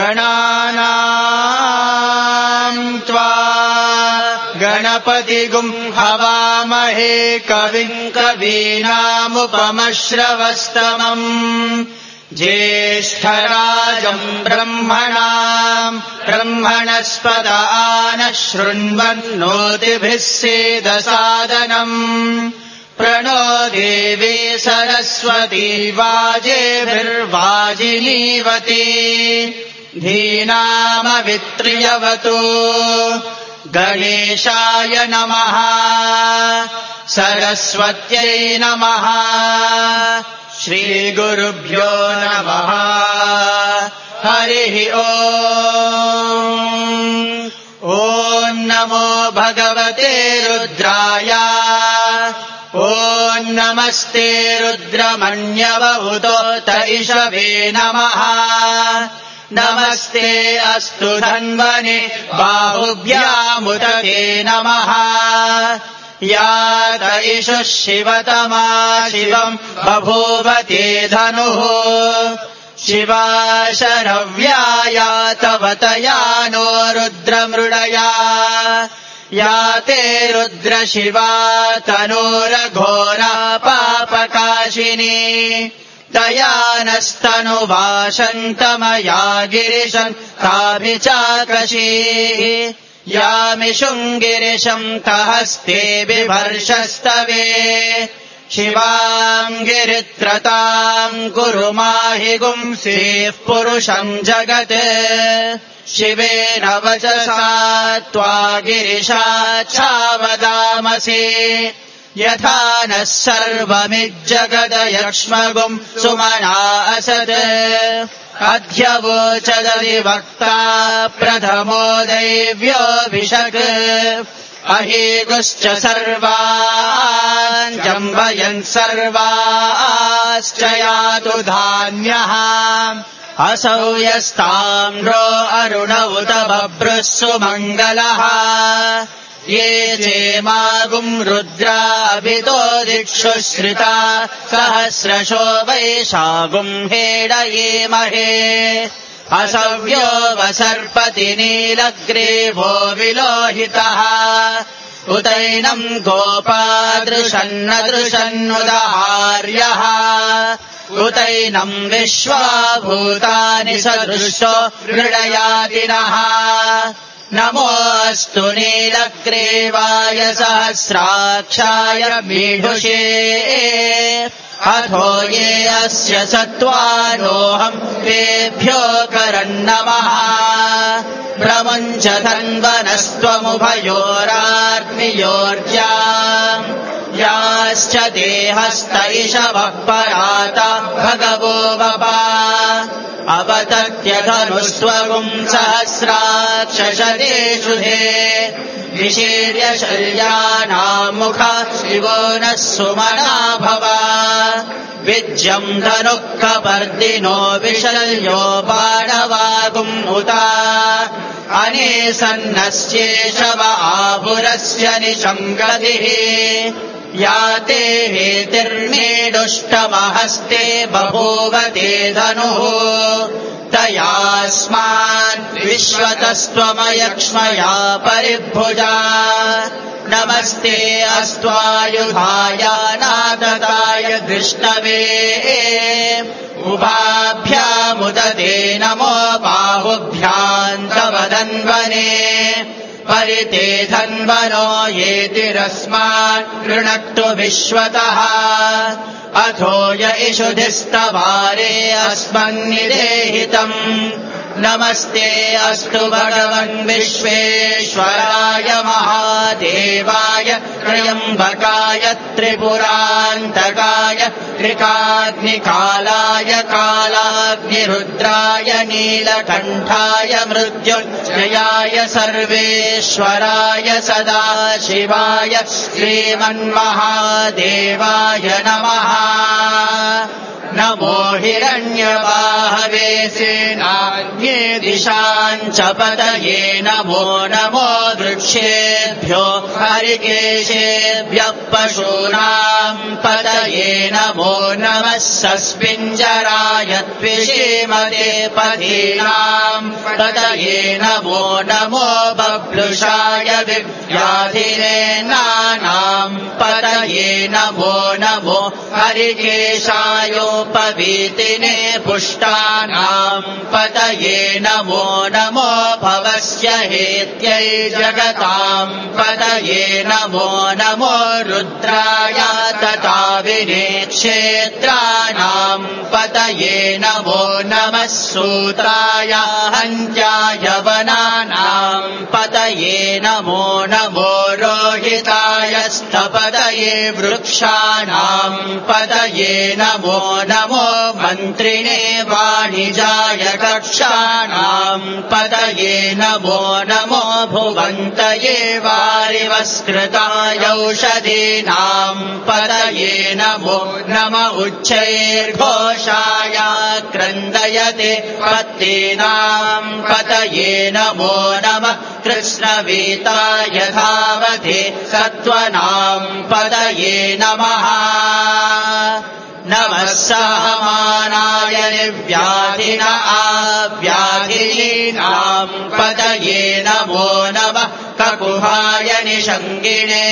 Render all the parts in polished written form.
गणानां त्वा गणपतिगुं हवामहे कविं कवीनामुपमश्रवस्तमम् ज्येष्ठराजं ब्रह्मणस्पत आनः शृण्वन्नोतिभिः सेदसादनम् प्रणो देवी सरस्वती वाजेभिर्वाजिनीवती धीनामवित्र्यवतु गणेशाय नमः सरस्वत्यै नमः श्रीगुरुभ्यो नमः हरिः ॐ नमो भगवते रुद्राय ॐ नमस्ते रुद्रमण्यवहुतोत इषवे नमः नमस्ते अस्तु धन्वने बाहुभ्यामुदते नमः यात इषुः शिवतमा शिवम् बभूवते धनुः शिवा शरव्या तवतया नो रुद्रमृडया या ते रुद्रशिवा तनूरघोरा पापकाशिनी तया नस्तनुवाशन्तमया गिरिशम् ताभिचाकशीः यामिषुम् गिरिशम् तहस्ते बिभर्षस्तवे शिवाम् गिरित्रताम् कुरु माहि गुंसीः पुरुषम् जगत् शिवेन वचसा त्वा गिरिशाच्छावदामसि यथा नः सर्वमिज्जगदयक्ष्मगुम् सुमना असत् अध्यवोचदधिवक्ता प्रथमो दैव्योऽभिषक् अहीगुश्च सर्वान् जम्बयन् सर्वाश्च यातु धान्यः असौ यस्ताम्रो अरुण उत बभ्रुः सुमङ्गलः ये चेमागुम् रुद्राभितो दिक्षु श्रिता सहस्रशो वैशागुम् हेडयेमहे असव्यो वसर्पति नीलग्रीवो विलोहितः उतैनम् गोपादृशन्नदृशन्नुदहार्यः उतैनम् विश्वाभूतानि सदृशो मृडयादिनः नमोऽस्तु नीलग्रीवाय सहस्राक्षाय मीढुषे अथो ये अस्य सत्त्वानोऽहम् तेभ्यो करन्नमः प्रमुञ्च धन्वनस्त्वमुभयोराग्नियोर्जा याश्च देहस्त इषवः पराता भगवो वपा अवतत्यधनुस्त्वगुम् सहस्राक्षशतेषु धे विशीर्य शल्यानामुखा शिवो नः सुमना भव विज्यम् धनुः कपर्दिनो विशल्यो बाणवागुम् उता अनेसन्नस्येषव आहुरस्य निशङ्गतिः या ते हेतिर्मेडुष्टमहस्ते बभूवते धनुः तयास्मान् विश्वतस्त्वमयक्ष्मया परिभुजा नमस्ते अस्त्वायुधाय नादताय दृष्टवे उभाभ्यामुदते नमो बाहुभ्याम् तव धन्वने परिते धन्वनो येतिरस्मान् कृणक्तु विश्वतः अथो य इषुधिस्तवारे अस्मन्निदेहितम् नमस्ते अस्तु भगवन् विश्वेश्वराय महादेवाय त्र्यम्बकाय त्रिपुरान्तकाय त्रिकाग्निकालाय कालाग्निरुद्राय नीलकण्ठाय मृत्युञ्जयाय सर्वेश्वराय सदाशिवाय श्रीमन्महादेवाय नमः नमो हिरण्यबाहवे सेनान्ये दिशाञ्च पतये नमो नमो वृक्षेभ्यो हरिकेशेभ्यः पशूनाम् पतये नमो नमः सस्मिञ्जराय त्विषीमते पथीनाम् पतये नमो नमो बभ्रुषाय व्याधिनेनानाम् पतये नमो नमो हरिकेशायोपवीतिने पुष्टानाम् पतये नमो नमो भवस्य हेत्यै जगताम् पतये नमो नमो रुद्राय तथा विनेक्षेत्राणाम् पतये नमो नमः सूत्राय हन्त्याय वनानाम् पतये नमो नमो रोहिताय स्थपतये वृक्षाणाम् पतये नमो नमो मन्त्रिणे वाणिजाय कक्षाणाम् पतये नमो नमो भुवन्तये वारिवस्कृताय औषधीनाम् पतये नमो नम उच्चैर्घोषाय क्रन्दयते पत्तीनाम् पतये नमो नमः कृष्णवीताय धावते सत्त्वनाम् पतये नमः नमः सहमानाय निर्व्याधिन आव्याधिनीनाम् पतये नमो नमः ककुहाय निषङ्गिणे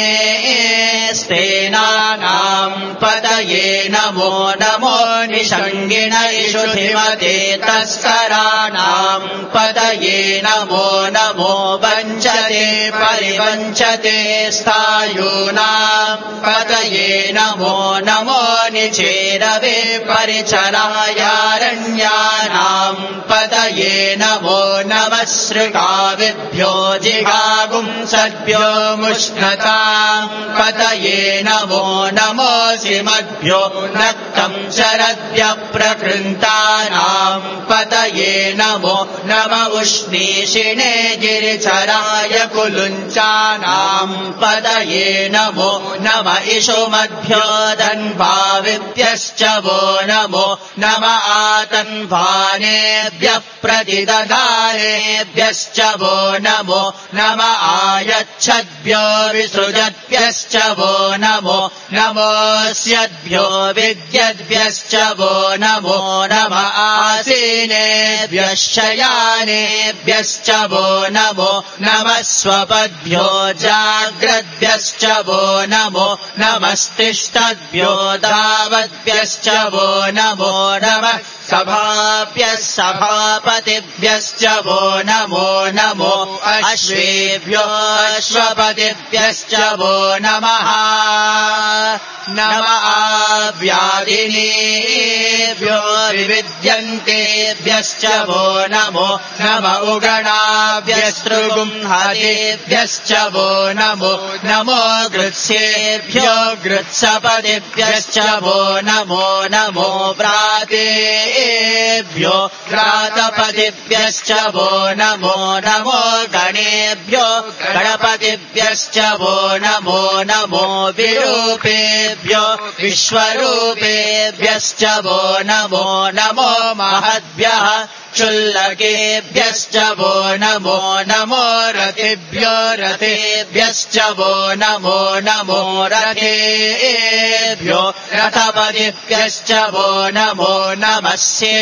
स्तेनानाम् पतये नमो नमो निषङ्गिण इषुधिमते तस्कराणाम् पतये नमो नमो वञ्चते परिवञ्चते स्थायूनाम् पतये नमो नमो निचेरवे परिचरायारण्यानाम् पतये नमो नमः सृगाविभ्यो जिगागुंसद्भ्यो मुष्णताम् पतये नमो नमोऽसिमद्भ्यो नक्तम् शरद्भ्यः प्रकृन्तानाम् पतये नमो नम उष्णीषिणे गिरिचराय कुलुञ्चानाम् पतये नमो नम इषुमद्भ्यो धन्वाविभ्यश्च वो नमो नम आतन्वानेभ्यः प्रतिदधानेभ्यश्च वो नमो नम आयच्छद्भ्यो विसृजद्भ्यश्च वो नमो नमोऽस्यद्भ्यो विद्यद्भ्यश्च वो नमो नम आसीनेभ्यः शयानेभ्यश्च वो नमो नमः स्वपद्भ्यो जाग्रद्भ्यश्च वो नमो नमस्तिष्ठद्भ्यो धावद्भ्यश्च वो नमो नमः सभाभ्यः सभापतिभ्यश्च वो नमो नमो अश्वेभ्यो अश्वपतिभ्यश्च वो नमः नम आव्याधिनीभ्यो विविद्यन्तेभ्यश्च वो नमो नम उगणाभ्यस्तृगुंहतेभ्यश्च वो नमो नमो गृत्सेभ्यो गृत्सपतिभ्यश्च वो नमो नमो व्रातेभ्यो व्रातपतिभ्यश्च वो नमो नमो गणेभ्यो गणपतिभ्यश्च वो नमो नमो विरूपेभ्यो विश्वरूपेभ्यश्च वो नमो नमो महद्भ्यः क्षुल्लकेभ्यश्च वो नमो नमो रथेभ्यो रथेभ्यश्च वो नमो नमो रथेभ्यो रथपतिभ्यश्च वो नमो नमः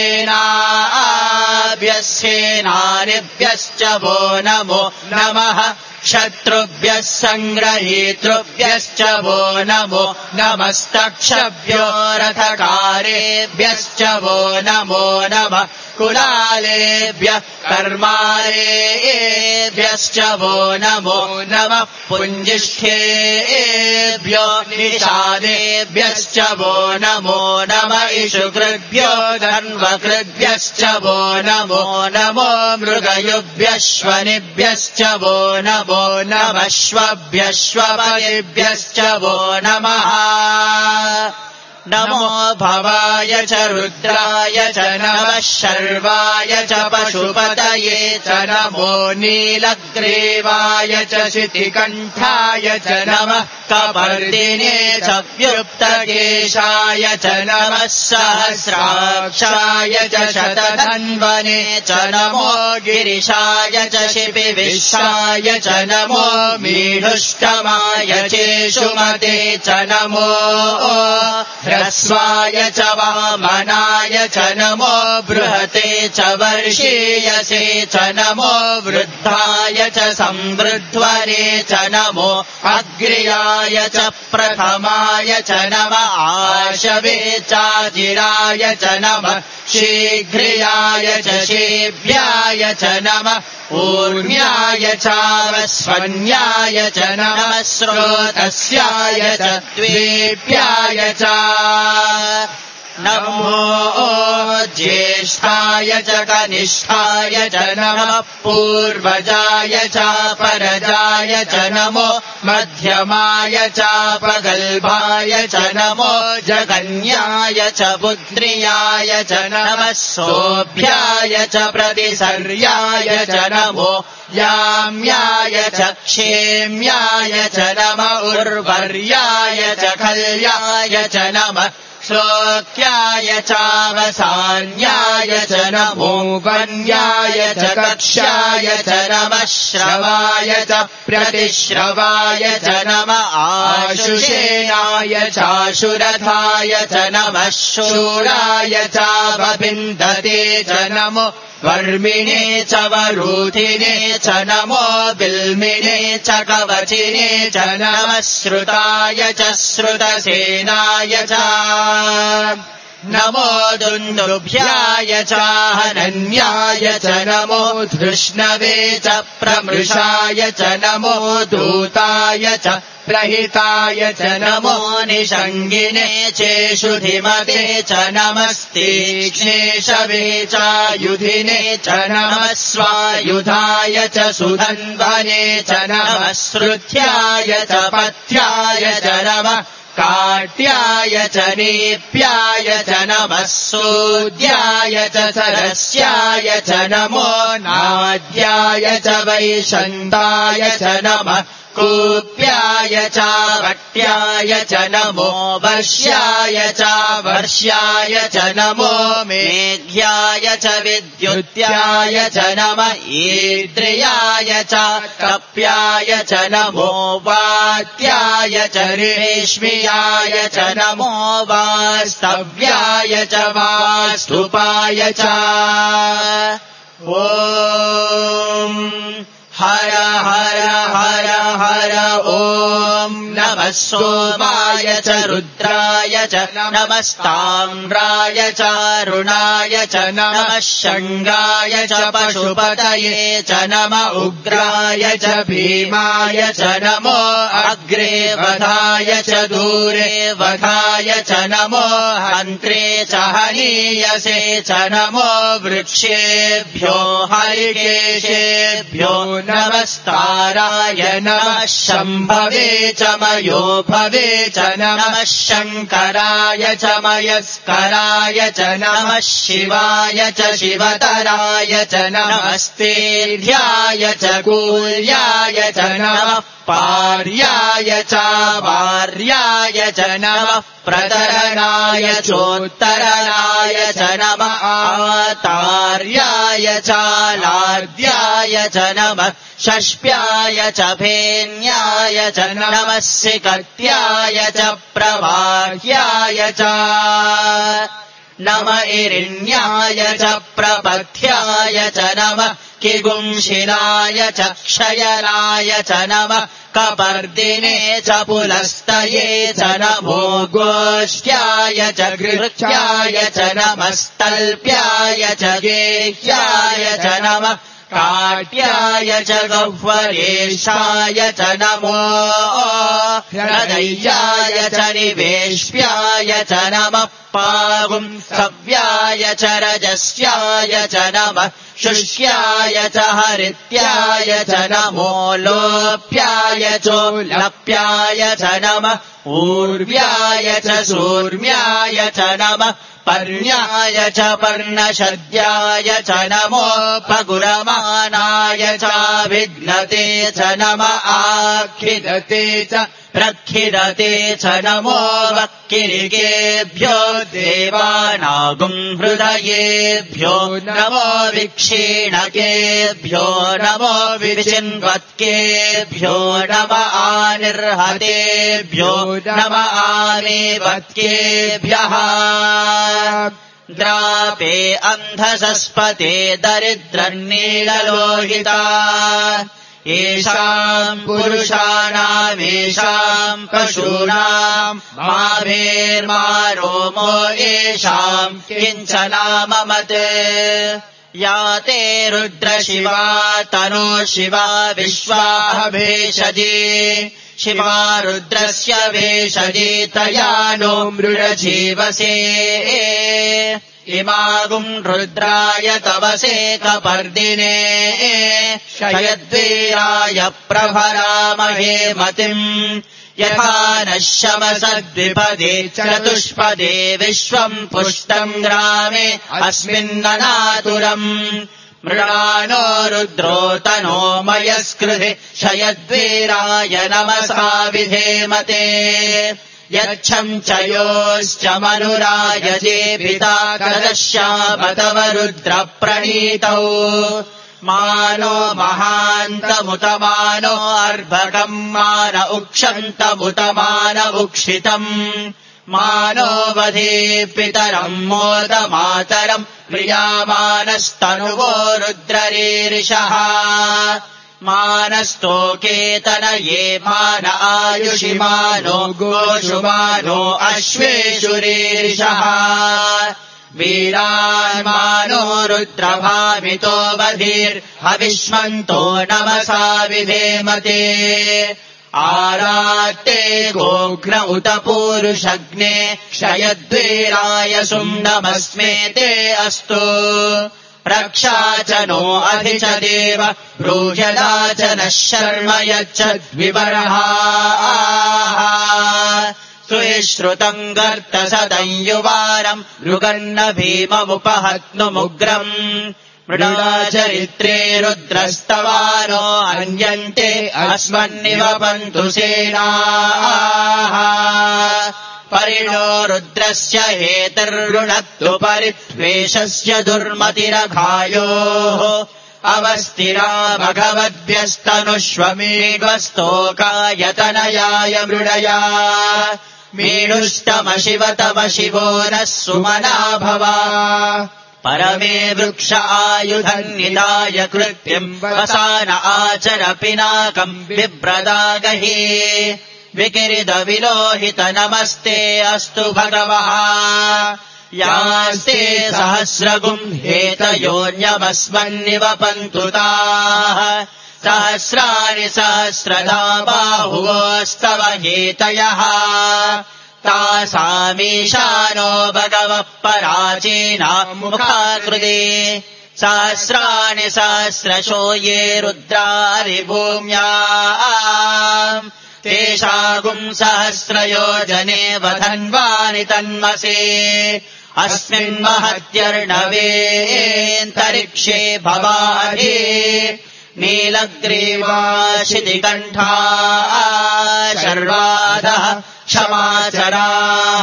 सेनाभ्यः सेनानिभ्यश्च वो नमो नमः शत्रुभ्यः सङ्ग्रहीतृभ्यश्च वो नमो नमस्तक्षभ्यो रथकारेभ्यश्च वो नमो नमः कुलालेभ्यः कर्मारेभ्यश्च वो नमो नमः पुञ्जिष्ठेभ्यो निषादेभ्यश्च वो नमो नम इषुकृभ्यो धन्वकृभ्यश्च वो नमो नमो मृगयुभ्यश्वनिभ्यश्च वो नमो नमश्वभ्यश्वपतिभ्यश्च वो नमः नमो भवाय च रुद्राय च नमः शर्वाय च पशुपतये च नमो नीलग्रीवाय च शितिकण्ठाय च नमः कपर्दिने च व्युप्तकेशाय च नमः सहस्राक्षाय च शतधन्वने च नमो गिरिशाय च शिपिविश्वाय च नमो मीढुष्टमाय चेषुमते च नमो ह्रस्वाय च वामनाय च नमो बृहते च वर्षीयसे च नमो वृद्धाय च संवृध्वने च नमो अग्र्याय च प्रथमाय च नमः आशवे चाजिराय च नमः शीघ्रियाय च शीभ्याय च नमः ऊर्ण्याय चावस्वन्याय च नमः स्रोतस्याय च द्वेप्याय च नमो ज्येष्ठाय च कनिष्ठाय च नमः पूर्वजाय च परजाय च नमो मध्यमाय च पगल्भाय च नमो जगन्याय च पुत्र्याय च नमः सोऽभ्याय च प्रतिसर्याय च नमो याम्याय च क्षेम्याय च नमः उर्वर्याय च खल्याय च नमः श्लोक्याय चावसान्याय च नमो वन्याय च कक्ष्याय च नमः श्रवाय च प्रतिश्रवाय च नमः आशुषेणाय चाशुरथाय च नमः शूराय चावपिन्दते च नमो वर्मिणे च वरूथिने च नमो बिल्मिणे च कवचिने च नमः श्रुताय च श्रुतसेनाय च नमो दुन्दुभ्याय च हनन्याय च नमो धृष्णवे च प्रमृषाय च नमो दूताय च प्रहिताय च नमो निषङ्गिने चेषुधिमते च नमस्तीक्ष्णेशवे च युधिने च नमः स्वायुधाय च सुधन्वने च नमः श्रुत्याय च पथ्याय च नमः काट्याय च नीप्याय च नमः सूद्याय च सरस्याय च नमो नाद्याय च वैशन्ताय च नमः कूप्याय च वट्याय च नमो वर्ष्याय च वर्ष्याय च नमो मेघ्याय च विद्युत्याय च नमः ईद्रियाय च कप्याय च नमो वात्याय च रेश्मियाय च नमो वास्तव्याय च वास्तुपाय च ॐ हर हर हर हर ॐ नमः सोमाय च रुद्राय च नमस्ताम्राय च रुणाय च नमः शङ्गाय च पशुपतये च नमः उग्राय च भीमाय च नमो अग्रे वधाय च दूरे वधाय च नमो हन्त्रे च हनीयसे च नमो वृक्षेभ्यो हरिकेशेभ्यो नमस्ताराय नमः शम्भवे च मयोभवे च नमः शङ्कराय च मयस्कराय च नमः शिवाय च शिवतराय च नमस्तेभ्याय च कूल्याय च नमः पार्याय च वार्याय च नमः प्रतरणाय चोत्तरणाय च नमः आतार्याय च लाद्याय च नमः षष्प्याय च भेन्याय च नमः सिकत्याय च प्रवाह्याय च नम इरिण्याय च प्रपथ्याय च नमः किगुंशिनाय च क्षयनाय च नमः कपर्दिने च पुलस्तये च नमो गोष्ठ्याय च गृह्याय च नमस्तल्प्याय च गेह्याय च नमः काट्याय च गह्वरेशाय च नमो हृदय्याय च निवेश्याय च नमः पागुंसव्याय च रजस्याय च नमः शुष्याय च हरित्याय च नमो लोप्याय चोलप्याय च नमः ऊर्व्याय च सूर्म्याय च नमः पर्ण्याय च पर्णशद्याय च नमोपगुरमानाय चाभिघ्नते च नम आखिदते च प्रखिदते च नमो वक्किरिकेभ्यो देवानागुं हृदयेभ्यो नमो विक्षीणकेभ्यो नमो विचिन्वत्केभ्यो नम आनिर्हतेभ्यो नम आनेवत्केभ्यः द्रापे अन्धसस्पते दरिद्रन्नीललोहिता येषाम् पुरुषाणामेषाम् पशूनाम् माभेर्मारोमो येषाम् किञ्चनाममत् या ते रुद्रशिवा तनो शिवा विश्वाः भेषजे शिवा रुद्रस्य भेषजे तया नो मृडजीवसे इमागुम् रुद्राय तवसे कपर्दिने शयद्वीराय प्रभरामहे मतिम् यथा नः शमसद्विपदे चतुष्पदे विश्वम् पुष्टम् ग्रामे अस्मिन्ननातुरम् मृडानो रुद्रो तनो मयस्कृधि शयद्वीराय नमसा विधेमते यच्छम् च योश्च मनुरायजे पिता तदश्याम तव रुद्रप्रणीतौ मानो महान्तमुतमानो अर्भकम् मान उक्षन्तमुतमान उक्षितम् मानो वधे पितरम् मोदमातरम् प्रियामानस्तनुवो रुद्ररीरिषः मानस्तोकेतन ये मान आयुषि मानो गोषु मानो अश्वेषु रीरिषः वीरान्मानो रुद्रभामितो बधिर्हविष्मन्तो नमसा विधेमते आरात्ते गोघ्न उत पूरुषग्ने क्षयद्वीराय सुम्नमस्मे ते अस्तु रक्षा च नो अधि च देव प्रूजदा च नः शर्म यच्छद्विवरः सुश्रुतम् गर्तसदंयुवारम् मृगन्न भीममुपहत्नुमुग्रम् मृडाचरित्रे रुद्रस्तवानो अन्यन्ते अस्मन्निवपन्तु सेनाः परिणो रुद्रस्य हेतुर्रुणत्तु परित्वेषस्य दुर्मतिरघायोः अवस्थिरा भगवद्भ्यस्तनुष्वमेघस्तोकायतनयाय मृडया मीनुष्टमशिव तव शिवो नः सुमना भवा परमे वृक्ष आयुधन्निदाय कृत्यम् वसान आचर पिनाकम् बिभ्रदागहि विकिरिद विलोहित नमस्ते अस्तु भगवः यास्ते सहस्रगुम् हेतयोऽन्यमस्मन्निवपन्तु ताः सहस्राणि सहस्रदा बाहुवोस्तव हेतयः तासामीशानो भगवः पराचीना मुखाकृते सहस्राणि सहस्रशो ये रुद्रारिभूम्याम् तेषागुम् सहस्रयोजने वधन्वानि तन्मसे अस्मिन्महत्यर्णवेऽन्तरिक्षे भवाधि नीलग्रीवाशितिकण्ठा शर्वादः क्षमाचराः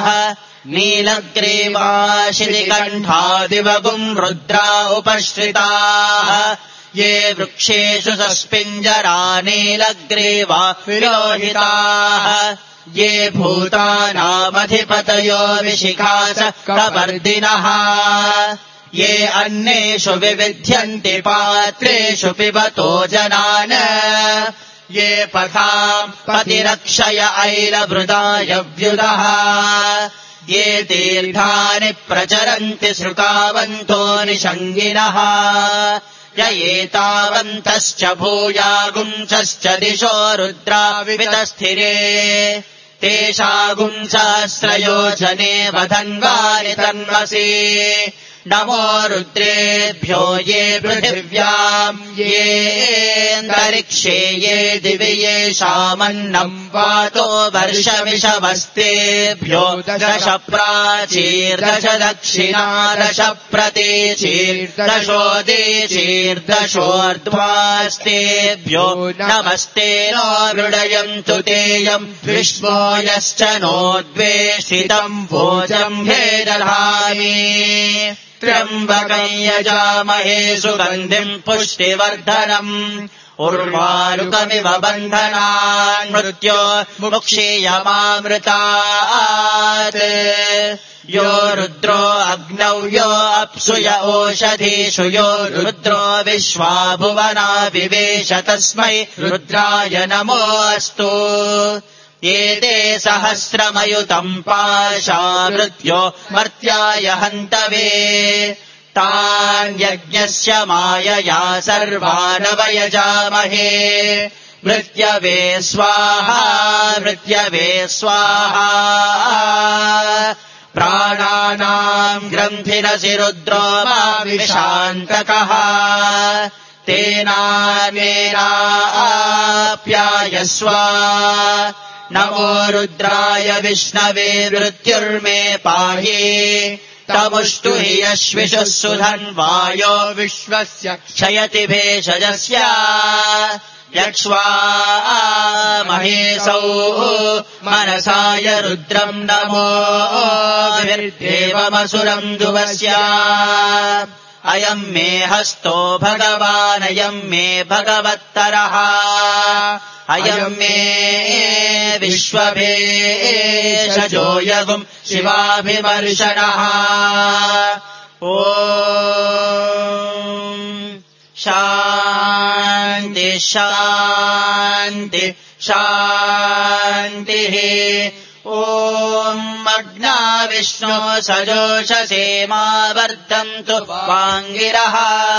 नीलग्रीवाशितिकण्ठादिवगुम् रुद्रा उपश्रिताः ये वृक्षेषु सस्पिञ्जरा नीलग्रीवा विलोहिताः ये भूतानामधिपतयो विशिखा चक्रवर्दिनः ये अन्नेषु विविध्यन्ति पात्रेषु पिबतो जनान् ये पथाम् पतिरक्षय ऐलभृदायव्युदः ये तीर्थानि प्रचरन्ति सृकावन्तो निषङ्गिनः य एतावन्तश्च भूयागुंसश्च दिशो रुद्रावितस्थिरे तेषागुंसहस्रयोजने वधन्वानि तन्वसि नमो रुद्रेभ्यो ये पृथिव्याम् येऽन्तरिक्षे ये दिवि येषामन्नम् वातो वर्षमिषवस्तेभ्यो दश प्राचीर्दश दक्षिणा दश प्रतीचीर्दशोदीचीर्दशोर्ध्वास्तेभ्यो नमस्ते नो मृडयन्तु तेयम् विश्वो यश्च नो द्वेषितम् भोजम् भेदधामि त्र्यम्बकम् यजामहे सुगन्धिम् पुष्टिवर्धनम् उर्वारुकमिव बन्धनान् मृत्यो मुक्षीयमामृतात् यो रुद्रो अग्नौ यो अप्सु य ओषधीषु यो रुद्रो विश्वा भुवना विवेश तस्मै रुद्राय नमोऽस्तु एते सहस्रमयुतम् पाशा मृत्यो मर्त्याय हन्तवे तान् यज्ञस्य मायया सर्वानवयजामहे मृत्यवे स्वाहा मृत्यवे स्वाहा प्राणानाम् ग्रन्थिरसि रुद्रो मा विशान्तकः तेनाप्यायस्व नमो रुद्राय विष्णवे मृत्युर्मे पाहि तमुष्टु हि यश्विषुः सुधन्वायो विश्वस्य क्षयति भेषजस्य यक्ष्वा महेशौ मनसाय रुद्रम् नमो देवमसुरम् दुवस्य अयम् मे हस्तो भगवानयम् मे भगवत्तरः अयम् मे विश्वभेषजो यगुम् शिवाभिमर्शनः ॐ शान्ति शान्ति शान्तिः ॐ अग्ना विष्णो सजोषसे मा वर्धन्तु वाङ्गिरः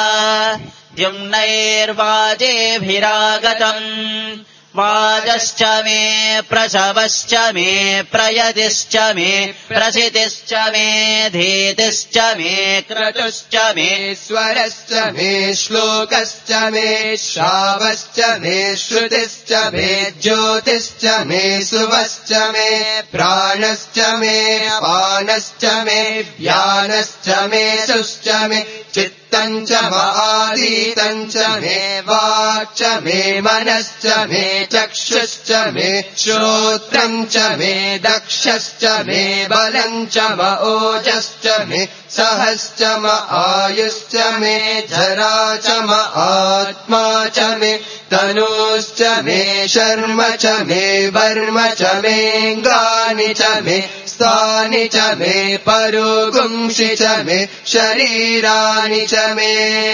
द्युम्नैर्वाजेभिरागतम् वाजश्च मे प्रसवश्च मे प्रयतिश्च मे प्रसितिश्च मे धीतिश्च मे क्रतुश्च मे स्वरश्च मे श्लोकश्च मे श्रावश्च मे श्रुतिश्च मे ज्योतिश्च मे सुवश्च मे प्राणश्च मे पानश्च मे व्यानश्च मे सुश्च मे चित्तम् च महादीतम् च मे वाक् च मे मनश्च मे चक्षुश्च मे श्रोत्रम् च मे दक्षश्च मे बलम् च म ओजश्च मे सहश्च म आयुश्च मे जरा च म आत्मा च मे तनूश्च मे शर्म च मे वर्म च मेऽङ्गानि च मे स्थानि च मे परोगुंसि च मे शरीराणि च मे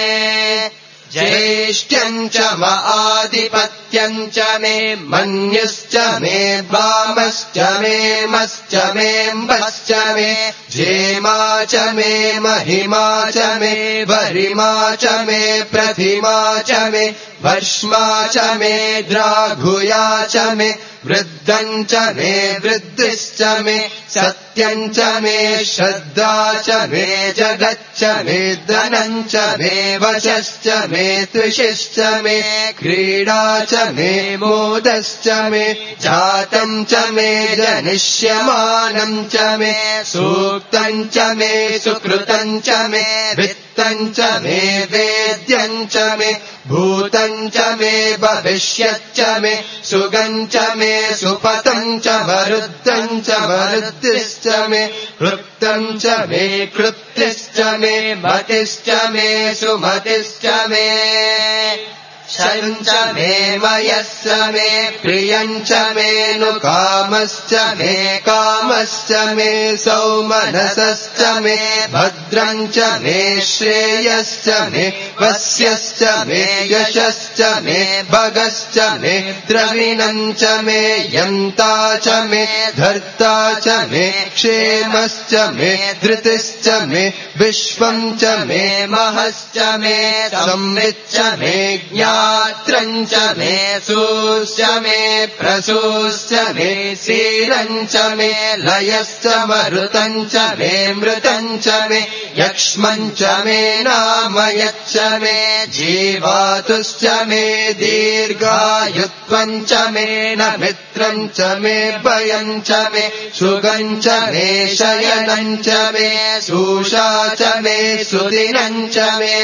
ज्येष्ठ्यम् च म आधिपत्यम् च मे मन्युश्च मे वामश्च मे मश्च मेऽम्बश्च मे जेमा च मे महिमा च मे वरिमा च मे प्रतिमा च मे भस्मा च मे द्राघुया च मे वृद्धम् च मे वृद्धिश्च मे सत्यम् च मे श्रद्धा च मे जगच्च मे धनम् च मे वशश्च मे तुषिश्च मे क्रीडा च मे मोदश्च मे जातम् च मे जनिष्यमानम् च मे सूक्तम् च मे सुकृतम् च मे वित्तम् च मे वेद्यम् च मे भूतम् च मे भविष्यच्च मे सुगम् च मे सुपतम् च वरुद्धम् च वरुद्धिश्च मे कृप्तम् च मे कृप्तिश्च मे मतिश्च मे सुमतिश्च मे क्षयम् च मे मयश्च मे प्रियम् च मे नु कामश्च मे कामश्च मे सौमनसश्च मे भद्रम् च मे श्रेयश्च मे वस्यश्च मे यशश्च मे भगश्च मे द्रविणम् च मे यन्ता च मे धर्ता च मे क्षेमश्च मे धृतिश्च मे विश्वम् च मे महश्च मे संविच्च मे ज्ञात्रम् च मे सूश्च मे प्रसूश्च मे शीलम् च मे लयश्च मरुतम् च मे मृतम् च मे यक्ष्मम् च मे नामयच्च मे जीवातुश्च मे दीर्घायुत्वम् च मे न मित्रम् च मे भयम् च मे सुगम् च मे शयनम् च मे सूषा च मे सुदिनम् च मे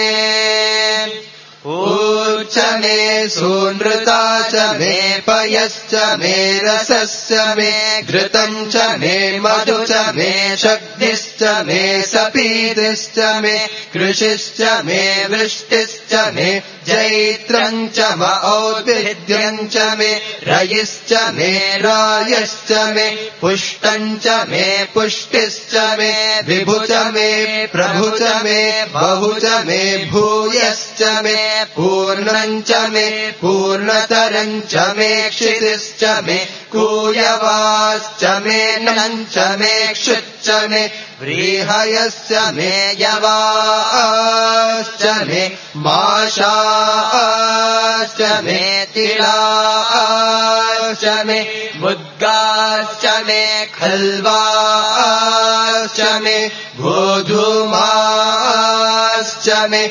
ऊर्च मे सूनृता च मे पयश्च मे रसश्च मे घृतम् च मे मधु च मे शक्तिश्च मे सपीतिश्च मे कृषिश्च मे वृष्टिश्च मे जैत्रम् च औद्भिद्यम् च मे रयिश्च मे रायश्च मे पुष्टम् च मे पुष्टिश्च मे विभु च मे प्रभु च मे बहु च मे भूयश्च मे पूर्णम् च मे पूर्णतरम् च मे क्षितिश्च मे कूयवाश्च मे नम् च मे क्षुच्च मे व्रीहयश्च मे यवाश्च मे माशाश्च मे तिलाश्च मे मुद्गाश्च मे खल्वाश्च मे गोधूमाश्च मे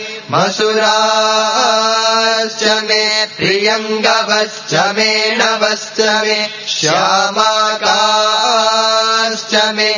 मसुराश्च मे प्रियङ्गवश्च मे नवश्च मे श्यामाकाश्च मे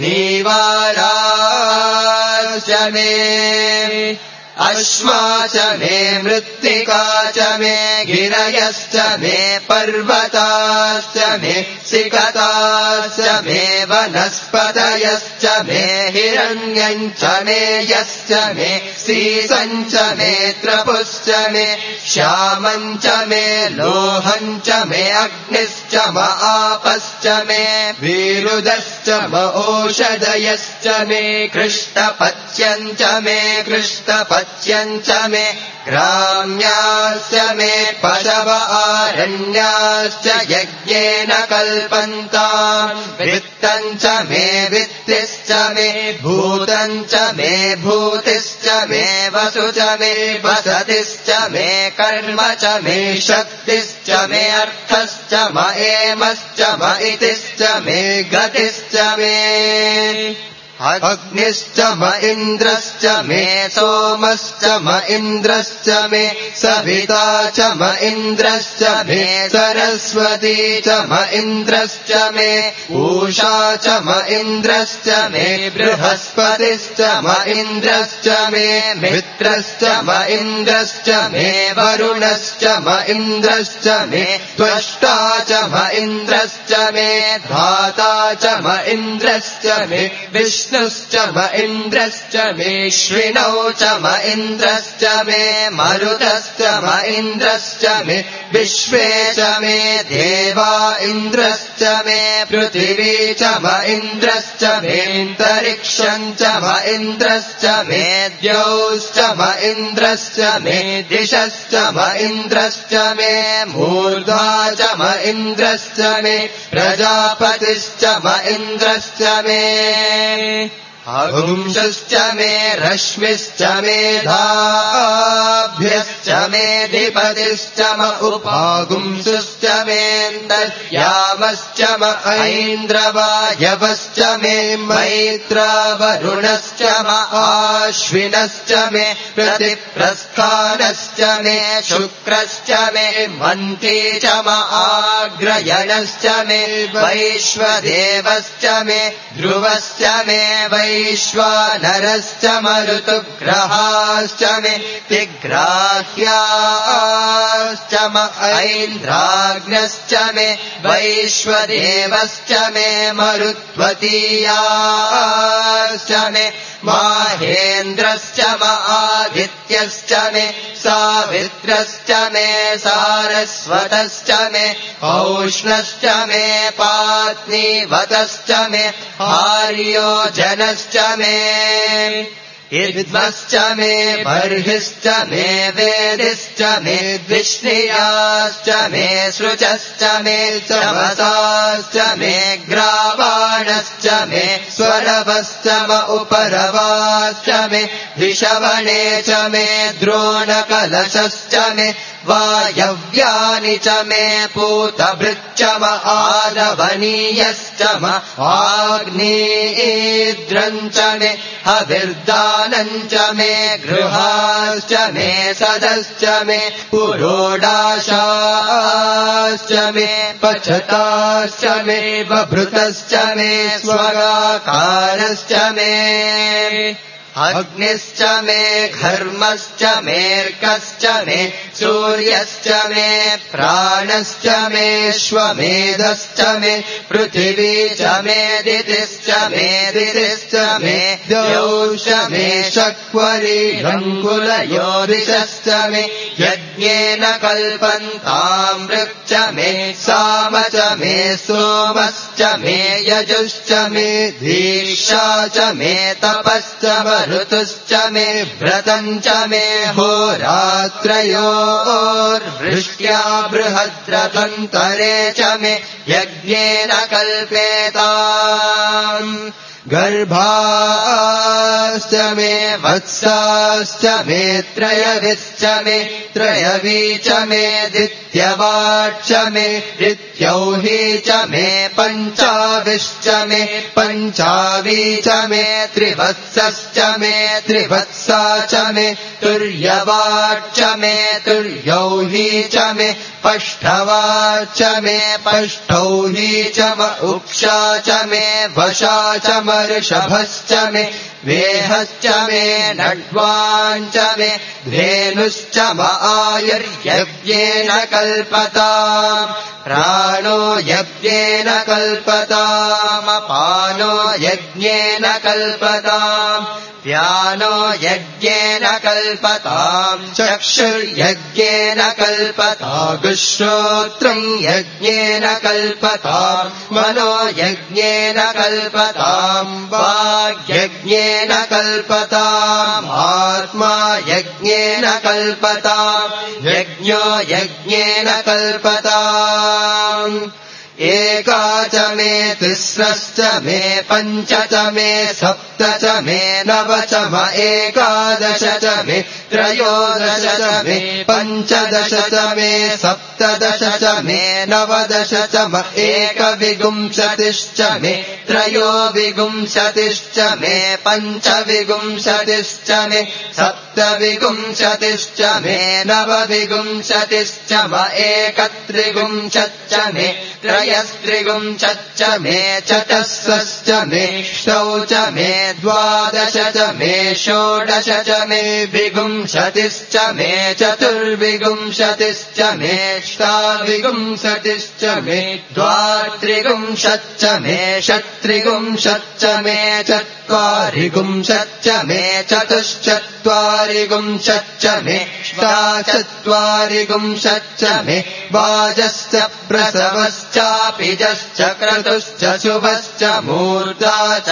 नीवाराश्च मे अश्मा च मे मृत्तिका च मे गिरयश्च मे पर्वताश्च मे सिकताश्च मे वनस्पतयश्च मे हिरण्यम् च मे यश्च मे सीसम् च मे त्रपुश्च मे श्यामम् च मे लोहम् च मे अग्निश्च म आपश्च मे वीरुदश्च म ओषधयश्च मे कृष्णपच्यम् च मे कृष्णपच्यम् च मे ग्राम्याश्च मे पशव आरण्याश्च यज्ञेन कल्पन्ताम् वित्तम् च मे वित्तिश्च मे भूतम् च मे भूतिश्च मे वसु च मे वसतिश्च मे कर्म च मे शक्तिश्च मे अर्थश्च म एमश्च म इतिश्च मे गतिश्च मे अग्निश्च म इन्द्रश्च मे सोमश्च म इन्द्रश्च मे सविता च म इन्द्रश्च मे सरस्वती च म इन्द्रश्च मे पूषा च म इन्द्रश्च मे बृहस्पतिश्च म इन्द्रश्च मे मित्रश्च म इन्द्रश्च मे वरुणश्च म इन्द्रश्च मे त्वष्टा च म इन्द्रश्च मे धाता च म इन्द्रश्च मे विष्णुश्च म इन्द्रश्च मे श्विनौ च म इन्द्रश्च मे मरुतश्च म इन्द्रश्च मे विश्वे च मे देवा इन्द्रश्च मे पृथिवी च म इन्द्रश्च मेऽन्तरिक्षम् च म इन्द्रश्च मे द्यौश्च म इन्द्रश्च मे दिशश्च म इन्द्रश्च मे मूर्धा च म इन्द्रश्च मे प्रजापतिश्च म इन्द्रश्च मे अगुंसश्च मे रश्मिश्च मेधाभ्यश्च मे अधिपतिश्च म उपागुंसश्च मेऽन्तर्यामश्च म ऐन्द्रवायवश्च मे मैत्रावरुणश्च म आश्विनश्च मे प्रतिप्रस्थानश्च मे शुक्रश्च मे मन्त्री च म आग्रयणश्च मे वैश्वदेवश्च मे ध्रुवश्च मे वैश्वानरश्च मरुतुग्रहाश्च मे तिग्राह्याश्च म ऐन्द्राग्नश्च मे वैश्वदेवश्च मे मरुत्वतीयाश्च मे माहेन्द्रश्च आदित्यश्च मे सावित्रश्च मे सारस्वतश्च मे औष्णश्च मे पात्नीवतश्च मे आर्योजनश्च मे इद्मश्च मे बर्हिश्च मे वेदिश्च मे द्विष्णियाश्च मे सृचश्च मे चमसाश्च मे ग्रावाणश्च मे स्वरवश्च म उपरवाश्च मे ऋषवणे च मे द्रोणकलशश्च मे वायव्यानि च मे पूतभृच्च म आलवनीयश्च म आग्नेयेद्रम् च मे हविर्दानम् च मे गृहाश्च मे सदश्च मे पुरोडाशाश्च मे पचताश्च मे बभृतश्च मे स्वगाकारश्च मे अग्निश्च मे घर्मश्च मेऽर्कश्च मे सूर्यश्च मे प्राणश्च मे श्वमेधश्च मे पृथिवी च मे दितिश्च मे दितिश्च मे द्यौश्च मे शक्वरीरङ्कुलयोरिशश्च मे यज्ञेन कल्पन्तामृक् च मे साम च मे सोमश्च मे यजुश्च मे धीक्षा च मे तपश्च ऋतुश्च मे व्रतम् च मे होरात्रयोर्वृष्ट्या बृहद्रथन्तरे च मे यज्ञेन कल्पेताम् गर्भाश्च मे वत्साश्च मे त्रयविश्च मे त्रयवी च मे दित्यवाच्च मे दित्यौही च मे पञ्चाविश्च मे पञ्चावी च मे त्रिवत्सश्च मे त्रिवत्सा च मे तुर्यवाच्च मे तुर्यौही च मे पष्ठवाच्च मे पष्ठौही च म उक्षा च मे वशा च ऋषभश्च मे वेहश्च मे नड्वाञ्च मे धेनुश्च म आयुर्यज्ञेन कल्पताम् प्राणो यज्ञेन कल्पताम् अपानो यज्ञेन कल्पताम् व्यानो यज्ञेन कल्पताम् चक्षुर्यज्ञेन कल्पताम् श्रोत्रम् यज्ञेन कल्पताम् मनो यज्ञेन कल्पताम् वाग्यज्ञेन कल्पताम् आत्मा यज्ञेन कल्पताम् यज्ञो यज्ञेन कल्पताम् एका च मे तिस्रश्च मे पञ्च च मे सप्त च मे नव च म एकादश च मे त्रयोदश च मे पञ्चदश च मे सप्तदश च मे नवदश च म एकविंशतिश्च मे त्रयोविंशतिश्च मे पञ्चविंशतिश्च मे सप्तविंशतिश्च मे नवविंशतिश्च म एकत्रिंशच्च मे त्रयस्त्रिंशच्च मे चतस्रश्च मे षौ च मे द्वादश च मे षोडश च मे विंशतिश्च मे चतुर्विंशतिश्च मे षट्विंशतिश्च मे द्वात्रिंशच्च मे षट्त्रिंशच्च मे चत्वारिंशच्च मे चतुश्चत्वारिंशच्च मे षट्चत्वारिंशच्च मे वाजश्च प्रसवश्चापिजश्च क्रतुश्च शुभश्च मूर्धा च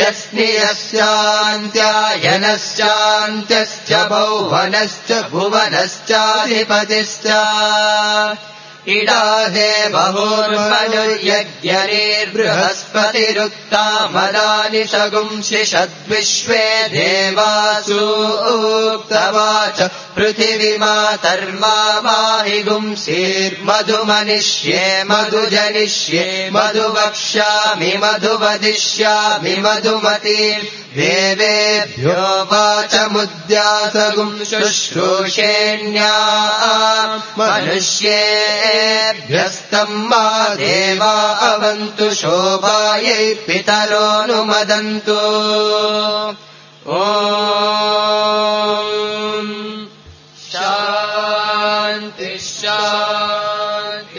यस्नियश्चान्त्यायनश्चान्त्यश्च भौवनश्च भुवनश्चाधिपतिश्च इडाहे बहुर्मनुर्यज्ञनिर्बृहस्पतिरुक्तामदानि शगुंसिषद्विश्वे देवासूक्तवाच पृथिवीमातर्मा माहि गुंसीर्मधुमनिष्ये मधुजनिष्ये मधुवक्ष्यामि मधुवदिष्यामि मधुमतीम् देवेभ्यो वाचमुद्यासगुं शुश्रूषेण्या मनुष्येभ्यस्तम् मा देवा अवन्तु शोभायै पितरोऽनुमदन्तु ॐ शान्ति शान्ति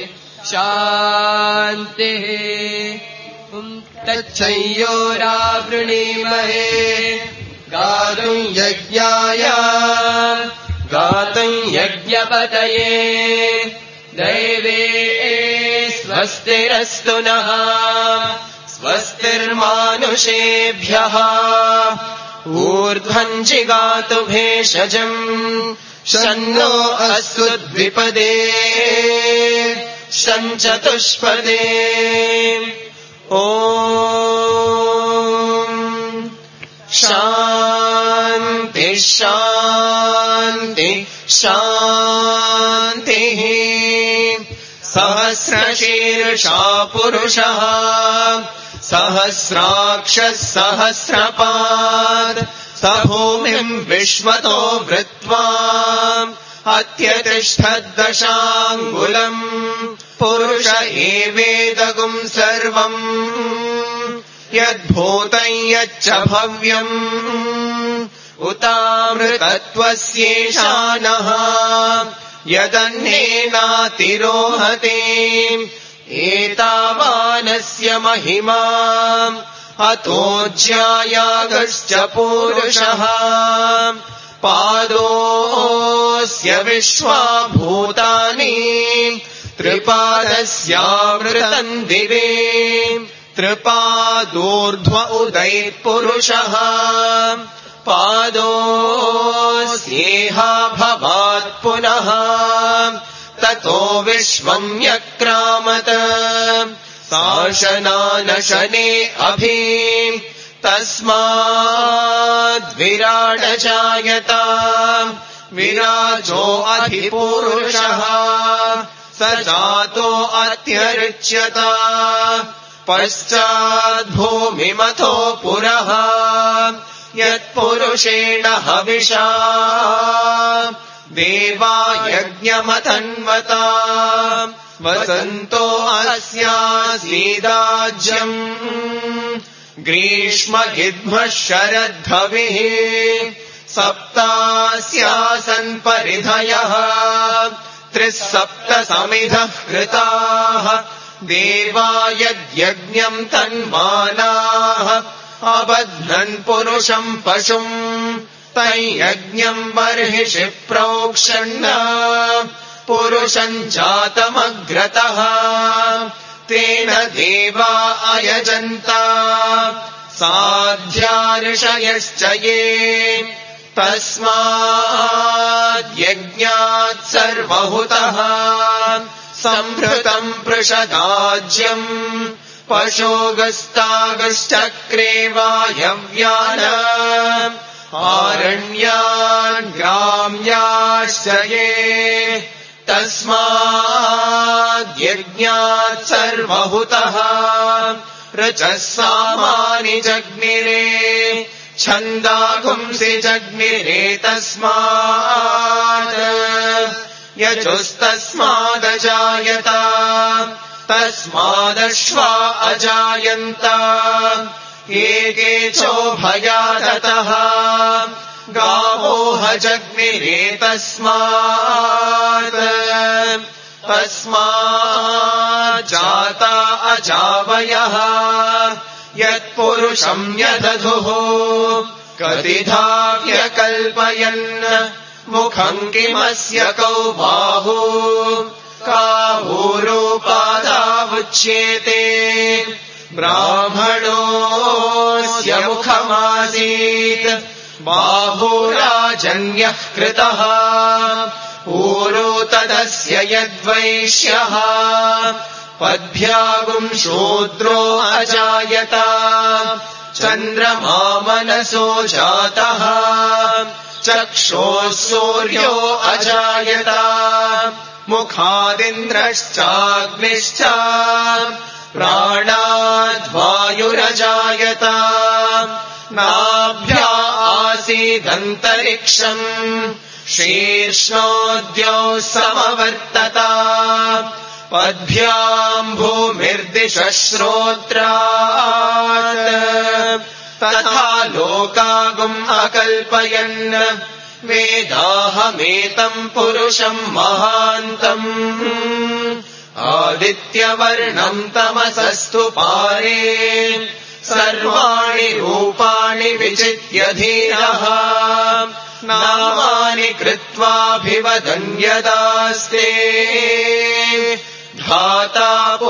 शान्तिः तच्छयोरावृणीमहे गातुम् यज्ञाय गातुम् यज्ञपतये दैवे स्वस्तिरस्तु नः स्वस्तिर्मानुषेभ्यः ऊर्ध्वम् जिगातु भेषजम् शन्नो अस्तु द्विपदे शञ्चतुष्पदे ॐ शान्ति शान्ति शान्तिः सहस्रशीर्षा पुरुषः सहस्राक्षः सहस्रपाद स भूमिम् विश्वतो वृत्वा अत्यतिष्ठद्दशाङ्गुलम् पुरुष एवेदगुम् सर्वम् यद्भूतम् यच्च भव्यम् उतामृतत्वस्येषानः यदन्नेनातिरोहति एतावानस्य महिमा अतोऽज्यायागश्च पूरुषः पादोऽस्य विश्वाभूतानि त्रिपादस्यावृतम् दिवे त्रिपादोर्ध्व उदैत्पुरुषः पादोऽस्येहा भवात् पुनः ततो विश्वम् यक्रामत शासनानशने अभि तस्माद्विराडजायत विराजो अधिपूरुषः स जातो अत्यर्च्यत पश्चाद्भूमिमथो पुरः यत्पुरुषेण हविषा देवा यज्ञमतन्वता वसन्तो अस्यासीदाज्यम् ग्रीष्मगिध्मः शरद्धविः सप्तास्यासन् परिधयः 37 समिधः कृताः देवा यद्यज्ञम् तन्मानाः अबध्नन् पुरुषम् पशुम् तैयज्ञम् बर्हिषि प्रोक्षन् पुरुषम् जातमग्रतः तेन देवा अयजन्त साध्या ये तस्माद्यज्ञात् सर्वहुतः संहृतम् पृषदाज्यम् पशोगस्तागश्चक्रे वायव्यान आरण्यान् ग्राम्याश्च ये तस्माद्यज्ञात् सर्वहुतः रजः सामानि जग्निरे छन्दागुंसि जग्निरे तस्मात् यजुस्तस्मादजायत तस्मादश्वा अजायन्त एके चोभयादतः गावोह जग्निरे तस्माज्जाता अजावयः यत्पुरुषम् यदधुः कतिधा व्यकल्पयन् मुखम् किमस्य कौ बाहु काहूरोपादावुच्येते ब्राह्मणोऽस्य मुखमासीत् बाहुराजन्यः कृतः ऊरो तदस्य यद्वैश्यः पद्भ्यागुम् शूद्रो अजायत चन्द्रमा मनसो जातः चक्षोः सूर्यो अजायत मुखादिन्द्रश्चाग्निश्च प्राणाद्वायुरजायत नाभ्या आसीदन्तरिक्षम् शीर्ष्णोद्यौ समवर्तत पद्भ्याम् भूमिर्दिशः श्रोत्रात् तथा लोकागुम् अकल्पयन् वेदाहमेतम् पुरुषम् महान्तम् आदित्यवर्णम् तमसस्तु पारे सर्वाणि रूपाणि विचित्य धीरः नामानि कृत्वाभिवदन्यदास्ते धाता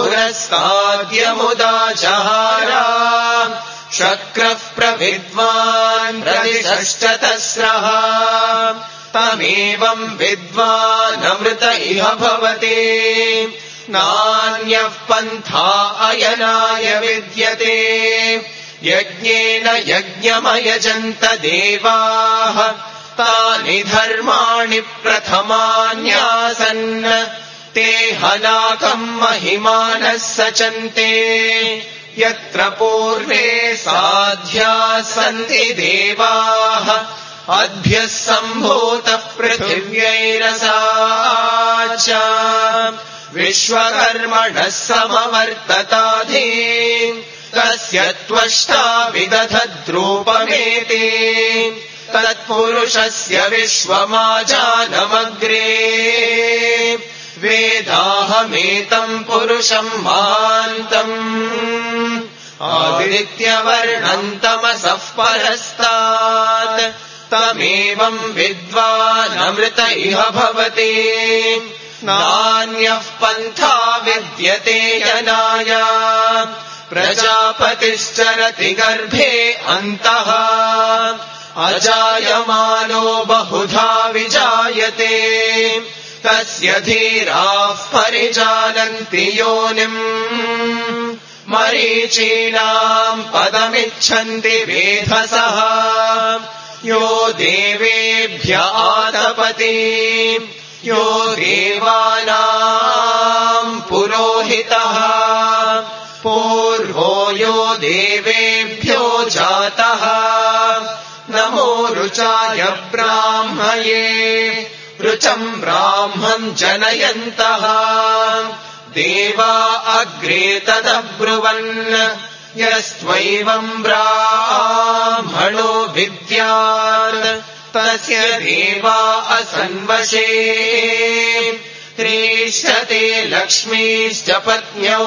पुरस्ताद्यमुदाचहारा शक्रः प्रविद्वान् प्रतिषष्टतस्रः तमेवम् विद्वानमृत इह भवति नान्यः पन्था अयनाय विद्यते यज्ञेन यज्ञमयजन्त देवाः तानि धर्माणि प्रथमान्यासन् ते हनाकम् महिमानः सचन्ते यत्र पूर्वे साध्याः सन्ति देवाः अद्भ्यः सम्भूतः पृथिव्यैरसा च विश्वकर्मणः समवर्तताधि तस्य त्वष्टा विदधद्रूपमेति तत्पुरुषस्य विश्वमाजानमग्रे वेदाहमेतम् पुरुषम् महान्तम् आदित्यवर्णम् तमसः परस्तात् तमेवम् विद्वानमृत इह भवति नान्यः पन्था विद्यते यनाय प्रजापतिश्चरति गर्भे अन्तः अजायमानो बहुधा विजायते तस्य धीराः परिजानन्ति योनिम् मरीचीनाम् पदमिच्छन्ति वेधसः यो देवेभ्य आतपति यो देवानाम् पुरोहितः पूर्वो यो देवेभ्यो जातः नमो रुचाय ब्राह्मये रुचम् ब्राह्मम् जनयन्तः देवा अग्रे तदब्रुवन् यस्त्वैवम् ब्राह्मणो विद्यात् तस्य देवा असन्वशे त्रिशते लक्ष्मीश्च पत्न्यौ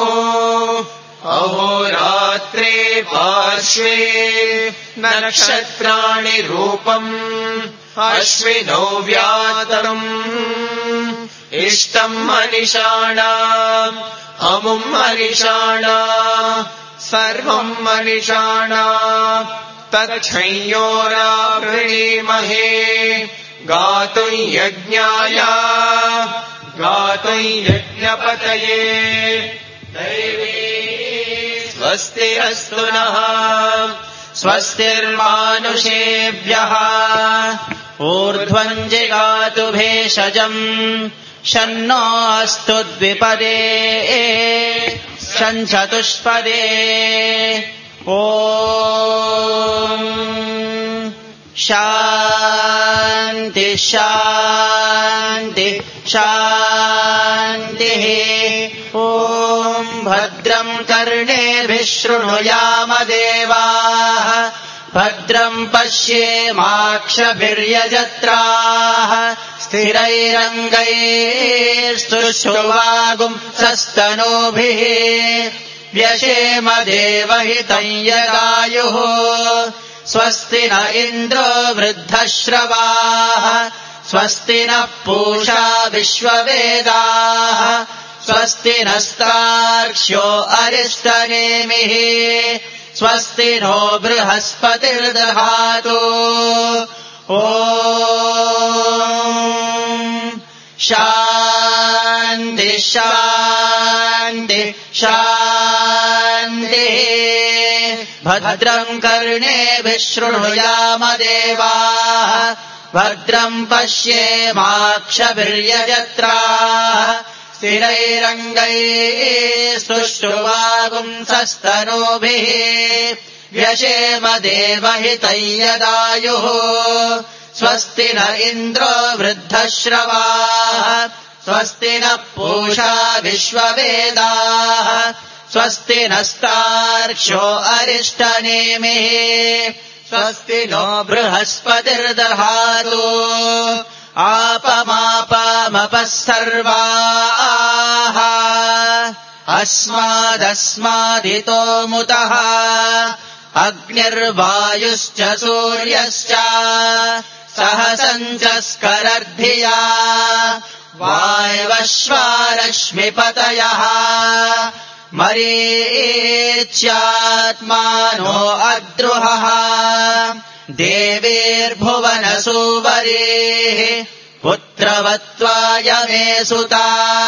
अहोरात्रे पार्श्वे नक्षत्राणि रूपम् अश्विनौ व्यातम् इष्टम् मनिषाणा अमुम् मनिषाणा सर्वम् मनिषाणा तच्छंयोरावृणीमहे गातुम् यज्ञाय गातुम् यज्ञपतये दैवी स्वस्ति अस्तु नः स्वस्तिर्मानुषेभ्यः ऊर्ध्वम् जिगातु भेषजम् शन्नो अस्तु द्विपदे शञ्चतुष्पदे ॐ शान्ति शान्ति शान्तिः ॐ भद्रम् कर्णेभिः शृणुयाम देवाः भद्रम् पश्येमाक्षभिर्यजत्राः स्थिरैरङ्गैस्तुष्टुवागुंसस्तनूभिः व्यशेम देवहितम् यदायुः स्वस्ति न इन्द्रो वृद्धश्रवाः स्वस्ति नः पूषा विश्ववेदाः स्वस्ति नस्तार्क्ष्यो अरिष्टनेमिः स्वस्ति नो बृहस्पतिर्दधातु ॐ शान्ति शान्ति शान्तिः भद्रम् कर्णेभिः शृणुयाम देवाः भद्रम् पश्येमाक्षभिर्यजत्राः स्थिरैरङ्गैस्तुष्टुवागुंसस्तनूभिः व्यशेम देवहितम् यदायुः स्वस्ति न इन्द्रो वृद्धश्रवाः स्वस्ति नः पूषा विश्ववेदाः स्वस्ति नस्तार्क्ष्यो अरिष्टनेमिः स्वस्ति नो बृहस्पतिर्दधातु आपमापामपः सर्वाः अस्मादस्मादितो मुतः अग्निर्वायुश्च सूर्यश्च सहसञ्चस्करर्धिया वायवश्वारश्मिपतयः मरीच्यात्मानो अद्रुहः देवीर्भुवनसूवरेः पुत्रवत्त्वाय मे सुता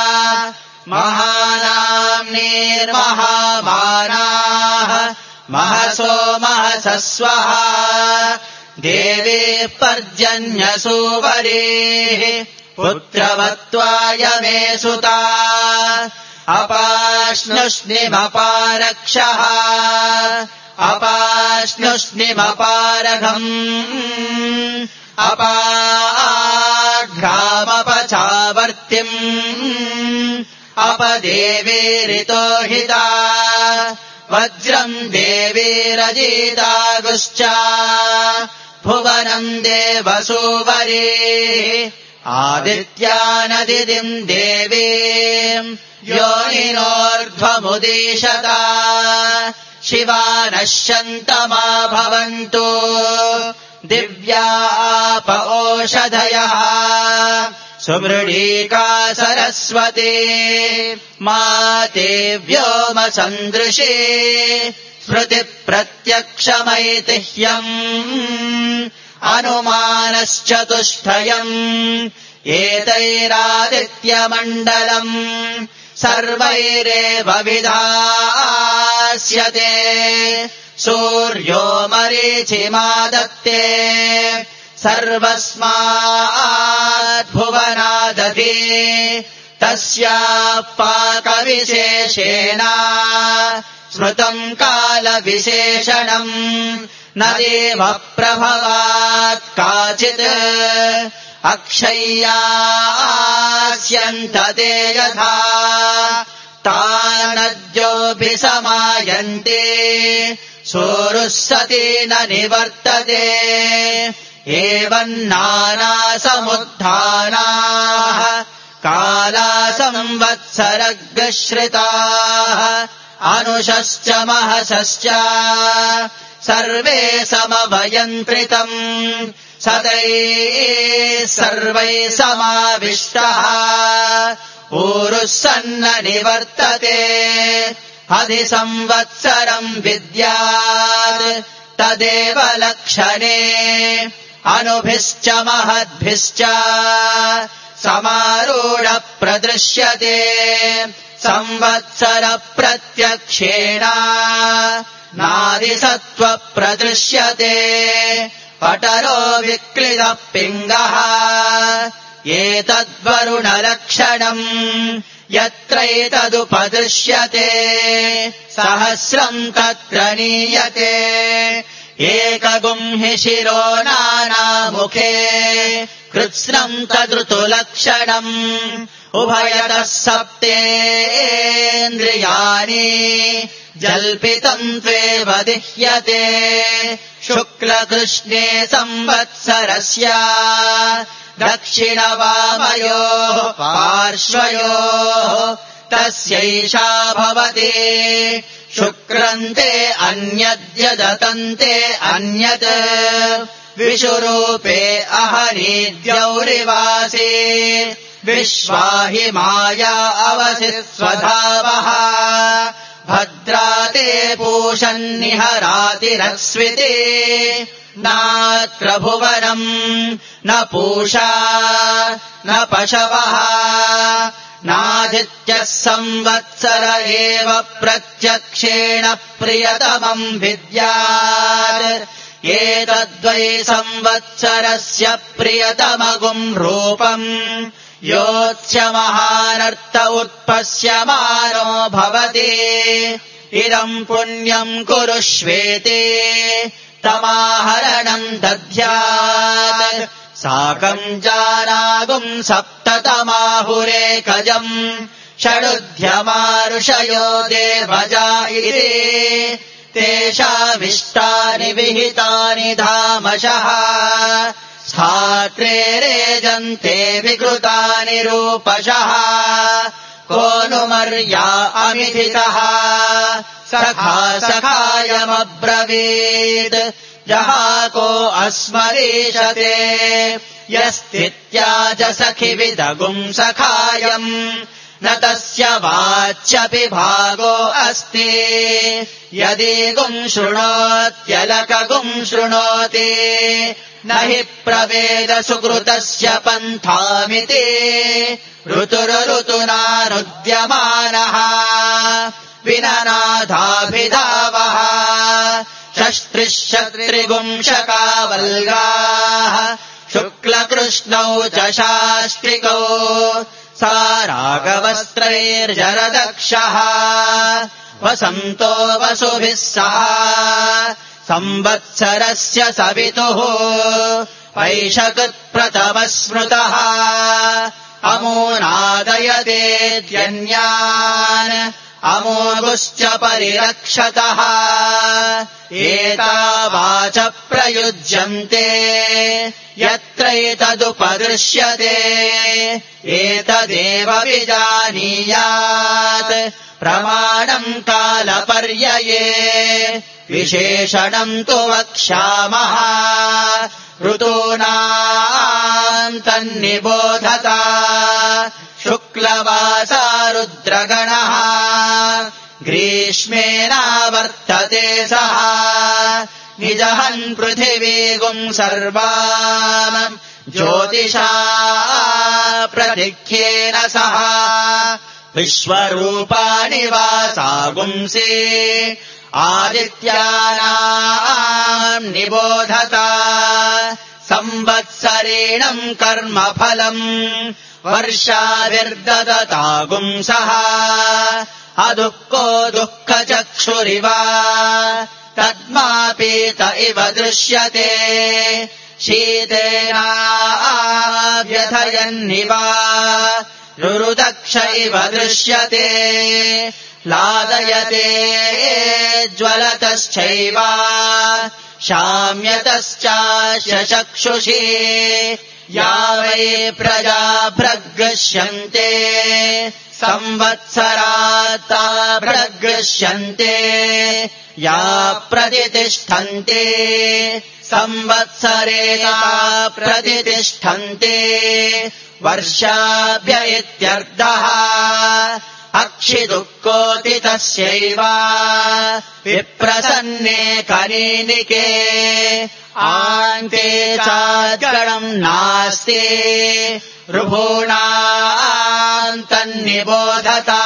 महानाम्नीर्महामानाः महसो महसस्वः देवी पर्जन्यसूवरेः पुत्रवत्त्वाय मे सुता अपाश्नुष्णिमपारक्षः अपाश्नुष्णिमपारघम् अपाघ्रामपचावर्तिम् अपदेवीरितोहिता वज्रम् देवीरजितागुश्च भुवनम् देवसूवरेः आदित्यानदितिम् देवीम् योनिनोर्ध्वमुदीशता शिवा नश्यन्तमा भवन्तु दिव्याप ओषधयः सुमृडीका सरस्वती माते व्योमसन्दृशे स्मृतिप्रत्यक्षमैतिह्यम् अनुमानश्चतुष्टयम् एतैरादित्यमण्डलम् सर्वैरेव विधास्यते सूर्यो मरीचिमादत्ते सर्वस्माद्भुवनादधि तस्याः पाकविशेषेण स्मृतम् कालविशेषणम् न देव प्रभवात् काचित् अक्षय्यास्यन्तते यथा तानद्योऽपि समायन्ते सोरुः सती न निवर्तते एवम् नानासमुत्थानाः काला संवत्सरग्श्रिताः अनुषश्च महसश्च सर्वे समभयन्त्रितम् सदैः सर्वैः समाविष्टः ऊरुः सन्न निवर्तते अधिसंवत्सरम् विद्यात् तदेव लक्षणे अनुभिश्च महद्भिश्च समारूढ प्रदृश्यते संवत्सरप्रत्यक्षेण नादिसत्त्वप्रदृश्यते पटरो विक्लितः पिङ्गः एतद्वरुणलक्षणम् यत्रैतदुपदृश्यते सहस्रम् तत्र नीयते एकगुंहि शिरो नानामुखे कृत्स्नम् तदृतुलक्षणम् उभयतः सप्तेन्द्रियाणि जल्पितम् त्वेव दिह्यते शुक्लकृष्णे संवत्सरस्य दक्षिणवामयोः पार्श्वयोः तस्यैषा भवति शुक्रन्ते अन्यद्यदतन्ते अन्यत् विषुरूपे अहनीद्यौरिवासे विश्वाहि माया अवसि स्वधावः भद्राते पूषन्निहरातिरस्विते नात्र भुवनम् न पूषा न पशवः नादित्यः संवत्सर एव प्रत्यक्षेण प्रियतमम् विद्यात् एतद्वै संवत्सरस्य प्रियतमगुम् रूपम् योत्स्य महानर्थ उत्पश्यमानो भवति इदम् पुण्यम् कुरुष्वेति तमाहरणम् दध्यात् साकम् जानागुम् सप्ततमाहुरेकजम् षडुध्यमारुषयो देवजा इति तेषामिष्टानि विहितानि धामशः स्थात्रे रेजन्ते विकृतानि रूपशः को नु मर्या अमिथितः सखा सखाय स्वयमब्रवीत् जहाको अस्मरीषते यस्तित्याज सखिविदगुम् सखायम् न तस्य वाच्यपि भागो अस्ति यदि गुम् शृणोत्यलकगुम् शृणोति न हि प्रवेद सुकृतस्य पन्थामिति ऋतुरुतुनानुद्यमानः विननाथाभिधावः षष्त्रिशत्रिगुंशकावल्गाः शुक्लकृष्णौ च शास्त्रिकौ सा रागवस्त्रैर्जरदक्षः वसन्तो वसुभिः सह संवत्सरस्य सवितुः वैशकृत्प्रथमः स्मृतः अमोनादयतेऽन्यान् अमोघुश्च परिरक्षतः एतावाच प्रयुज्यन्ते यत्रैतदुपदृश्यते एतदेव विजानीयात् प्रमाणम् कालपर्यये विशेषणम् तु वक्ष्यामः ऋतूनाम् तन्निबोधता शुक्लवासा रुद्रगणः ग्रीष्मेनावर्तते सः निजहन् पृथिवीगुम् सर्वाम् ज्योतिषा प्रतिख्येन सह विश्वरूपाणि वासागुंसि आदित्यानाम् निबोधता संवत्सरेणम् कर्मफलम् वर्षाभिर्ददतागुंसः अदुःखो दुःखचक्षुरिव तद्मापीत इव दृश्यते शीतेनाव्यथयन्निव रुरुदक्ष इव दृश्यते लादयते ज्वलतश्चैव शाम्यतश्चाशचक्षुषी या वै प्रजा प्रगृह्यन्ते संवत्सरात्ता प्रगृह्यन्ते या प्रतितिष्ठन्ते संवत्सरेता प्रतितिष्ठन्ते वर्षाभ्य इत्यर्थः अक्षिदुःखोति तस्यैव विप्रसन्ने कनीनिके आन्ते चाद्गणम् नास्ति ऋभूणाम् तन्निबोधता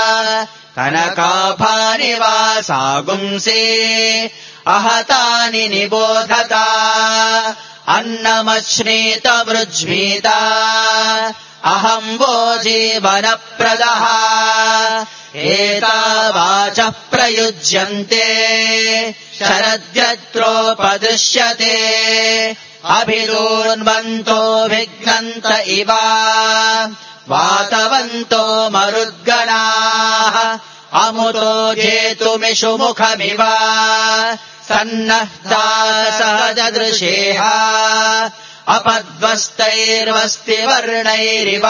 कनकाभानि वासागुंसि अहतानि निबोधता अन्नमश्नीतवृज्मीत अहम् वो जीवनप्रदः एतावाचः प्रयुज्यन्ते शरद्यत्रोपदृश्यते अभिदूर्वन्तो विघ्नन्त इव वातवन्तो मरुद्गणाः अमुतो जेतुमिषुमुखमिव सन्नह्ता सहजदृशेः अपद्वस्तैर्वस्तिवर्णैरिव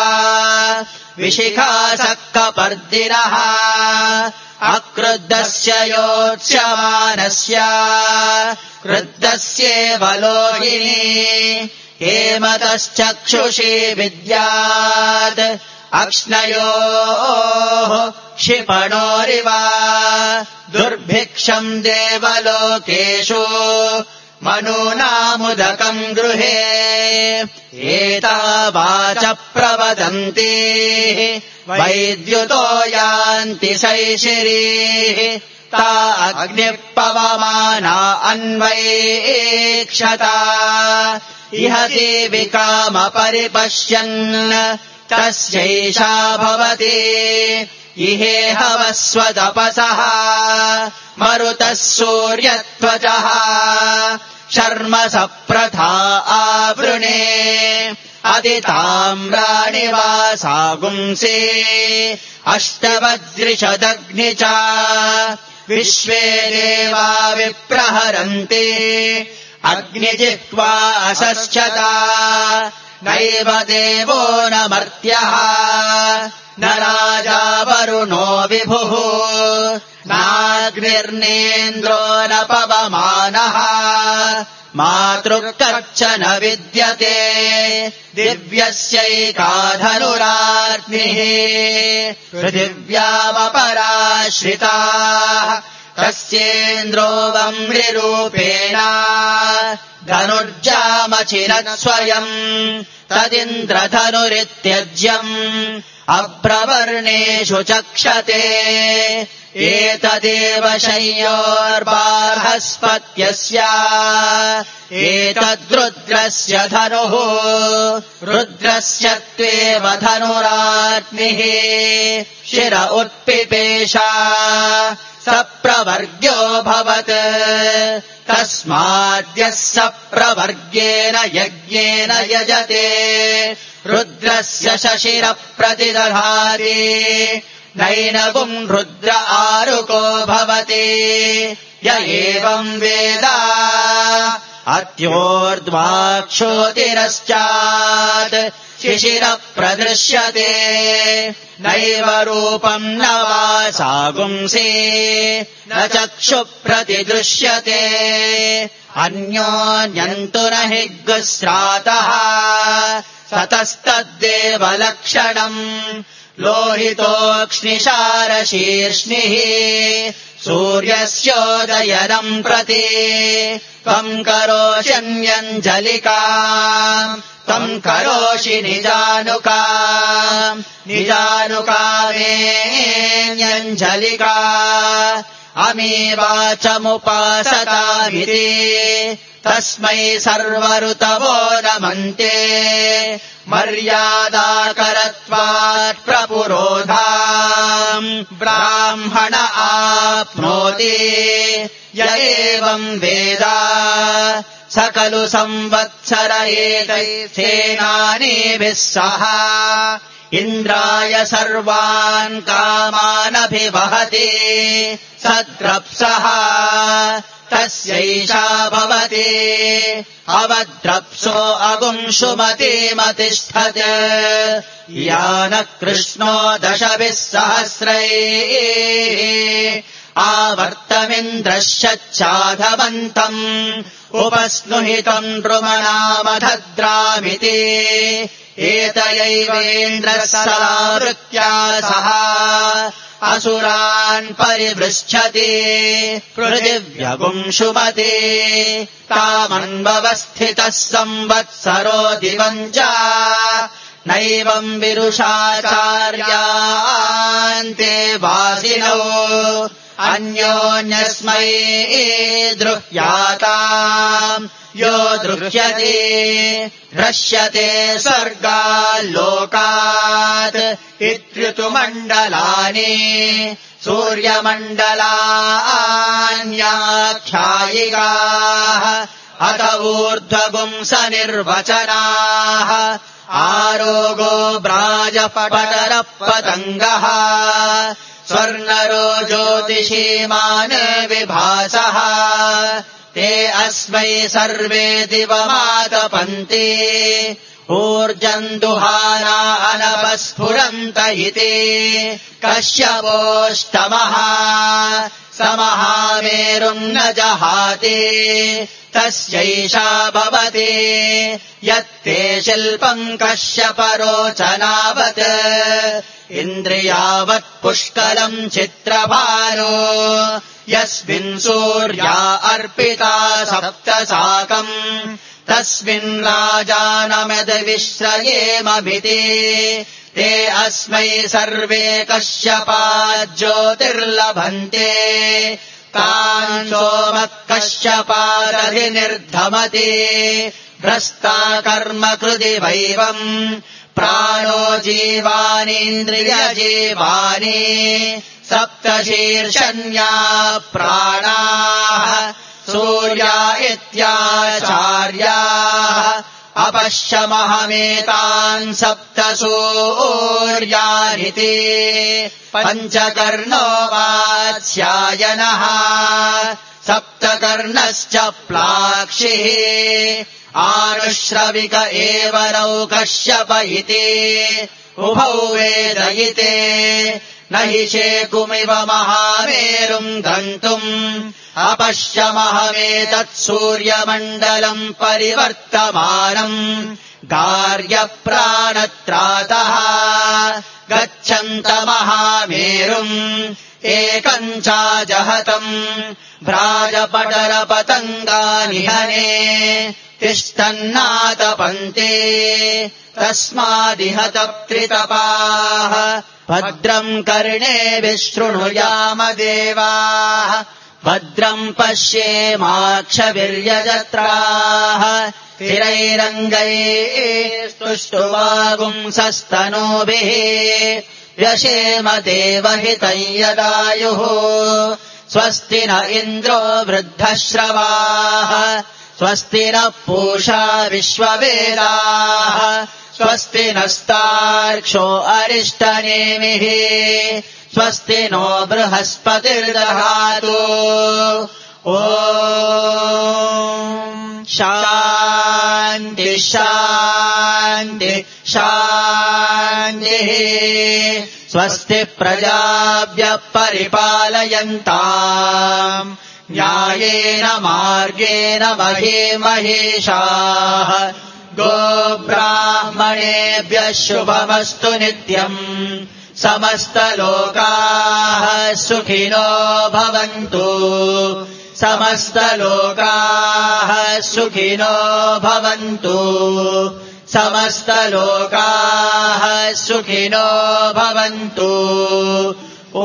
विशिखासक्कपर्दिनः अक्रुद्धस्य योत्स्यमानस्य क्रुद्धस्येव लोहिनी हेमतश्चक्षुषी विद्यात् अक्ष्णयोः क्षिपणोरिव दुर्भिक्षम् देवलोकेषु मनूनामुदकम् गृहे एतावाच प्रवदन्ति वैद्युतो यान्ति शैशिरीः ता अग्निः पवमाना अन्वैक्षता इह देविकामपरिपश्यन् तस्यैषा भवति इहेह वस्वतपसः मरुतः सूर्यत्वचः शर्म सप्रथा आवृणे अदिताम्राणि वासागुंसि अष्टवज्रिषदग्नि च विश्वे देवा विप्रहरन्ति अग्निजिह्वा असस्यता नैव देवो न मर्त्यः न राजा वरुणो विभुः न नाग्निर्नेन्द्रो न पवमानः मातृकच्चन विद्यते दिव्यस्यैकाधनुराग्निः पृथिव्यामपराश्रिताः तस्येन्द्रो वम्रिरूपेण धनुर्जामचिरत् स्वयम् तदिन्द्रधनुरित्यज्यम् अभ्रवर्णेषु चक्षते एतदेव शय्योर्बार्हस्पत्यस्य एतद्रुद्रस्य धनुः रुद्रस्य त्वेव धनुराग्निः शिर उत्पिपेष स प्रवर्ग्यो भवत् तस्माद्यः स प्रवर्गेण यज्ञेन यजते रुद्रस्य शशिरः प्रतिदधाति नैनगुम् रुद्र आरुको भवति य एवम् वेद अत्योर्ध्वाक्षोतिरश्चात् शिशिरः प्रदृश्यते नैव रूपम् न वासागुंसि न चक्षुः प्रतिदृश्यते अन्योन्यन्तु न हि गुस्रातः सतस्तद्देवलक्षणम् लोहितोऽक्ष्णिशारशीर्ष्णिः सूर्यस्योदयनम् प्रति त्वम् करोष्यन्यञ्जलिकाम् त्वम् करोषि निजानुकामेऽञ्जलिका अमीवाचमुपासतामिति तस्मै सर्वऋतवो नमन्ते मर्यादाकरत्वात् प्रपुरोधाम् ब्राह्मण आप्नोति य एवम् वेद स खलु संवत्सर एकैश्चेनानीभिः सह इन्द्राय सर्वान् कामानभिवहति सद्रप्सः तस्यैषा भवति अवद्रप्सो अगुंशुमतिमतिष्ठत् या न कृष्णो 10 सहस्रैः आवर्तमिन्द्रश्चाधवन्तम् उपस्नुहितम् नृमणामधद्रामिति एतयैवेन्द्रस्सावृत्या सह असुरान् परिवृच्छति पृथिव्यगुंशुमते तामन्वस्थितः संवत्सरो दिवम् च नैवम् विरुषाचार्यान्ते वासिनौ अन्योन्यस्मै दृह्याताम् यो दृह्यते ह्रस्यते स्वर्गाल्लोकात् इत्युतुमण्डलानि सूर्यमण्डलान्याख्यायिकाः अत ऊर्ध्वपुंसनिर्वचनाः आरोगो ब्राजपटरः पतङ्गः स्वर्णरो ज्योतिषीमान् विभासः ते अस्मै सर्वे दिवमातपन्ति ऊर्जम् दुहाना अनपस्फुरन्त इति कश्यपोष्टमः स महामेरुम् न जहाति तस्यैषा भवति यत्ते शिल्पम् कश्यपरोचनावत् इन्द्रियावत् पुष्कलम् चित्रभानो यस्मिन् सूर्या अर्पिता 7 साकम् तस्मिन् राजानमद्विश्रयेमभिति ते अस्मै सर्वे कश्यपा ज्योतिर्लभन्ते तान् सोमः कश्यपादधिनिर्धमति भ्रष्टा कर्म कृति वैवम् प्राणो जीवानीन्द्रियजीवानि 7 शीर्षण्या प्राणाः सूर्या इत्याचार्याः अपश्यमहमेतान् 7 सूर्यानिति पञ्चकर्णो वात्स्यायनः सप्तकर्णश्च प्लाक्षिः आनुश्रविक एव नौ कश्यप इति उभौ वेदयिते न हि शेकुमिव महामेरुम् गन्तुम् अपश्यमहमेतत् सूर्यमण्डलम् परिवर्तमानम् गार्यप्राणत्रातः गच्छन्तमहामेरुम् एकम् चाजहतम् भ्राजपटलपतङ्गानिहने तिष्ठन्नातपन्ते तस्मादिहत त्रितपाः भद्रम् कर्णेभिः शृणुयाम देवाः भद्रम् पश्येमाक्षवीर्यजत्राः स्थिरैरङ्गैः स्तुष्टुवागुंसस्तनूभिः व्यशेम देवहितम् यदायुः स्वस्ति न इन्द्रो वृद्धश्रवाः स्वस्ति न पूषा विश्ववेदाः स्वस्ति नस्तार्क्ष्यो अरिष्टनेमिः स्वस्ति नो बृहस्पतिर्दधातु ॐ शान्ति शान्ति शान्तिः स्वस्ति प्रजाभ्यः परिपालयन्ताम् न्यायेन मार्गेण महीमहेशाः गोब्राह्मणेभ्यः शुभमस्तु नित्यम् समस्तलोकाः सुखिनो भवन्तु समस्तलोकाः सुखिनो भवन्तु समस्तलोकाः सुखिनो भवन्तु ॐ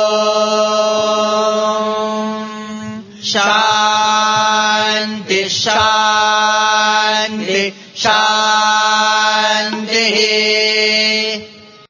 शान्ति शान्ति शान्तिः